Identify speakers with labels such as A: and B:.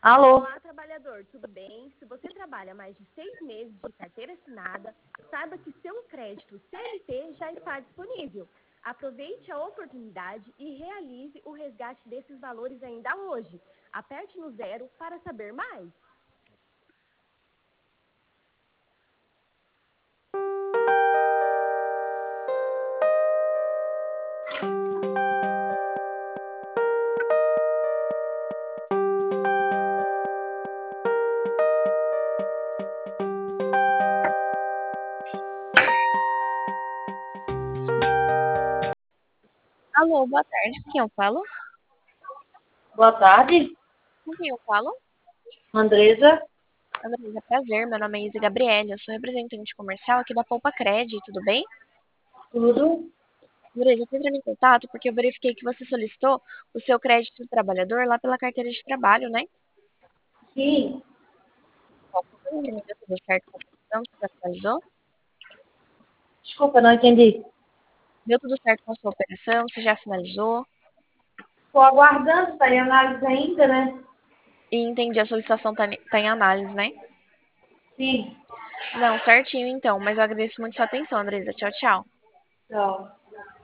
A: Alô?
B: Olá, trabalhador, tudo bem? Se você trabalha mais de 6 meses de carteira assinada, saiba que seu crédito CLT já está disponível. Aproveite a oportunidade e realize o resgate desses valores ainda hoje. Aperte no zero para saber mais.
C: Alô, boa tarde. Com quem eu falo?
A: Boa tarde,
C: Com quem eu falo?
A: Andresa.
C: Andresa, prazer. Meu nome é Isa Gabriele. Eu sou representante comercial aqui da Poupa Cred, tudo bem?
A: Tudo?
C: Andresa, eu tô entrando em contato porque eu verifiquei que você solicitou o seu crédito do trabalhador lá pela carteira de trabalho, né?
A: Sim.
C: Bom, você deu tudo certo com a operação? Você já finalizou?
A: Desculpa, não entendi.
C: Deu tudo certo com a sua operação? Você já finalizou?
A: Estou aguardando, está em análise ainda, né?
C: E entendi, a solicitação tá em análise, né?
A: Sim.
C: Não, certinho então, mas eu agradeço muito sua atenção, Andresa. Tchau, tchau.
A: Tchau.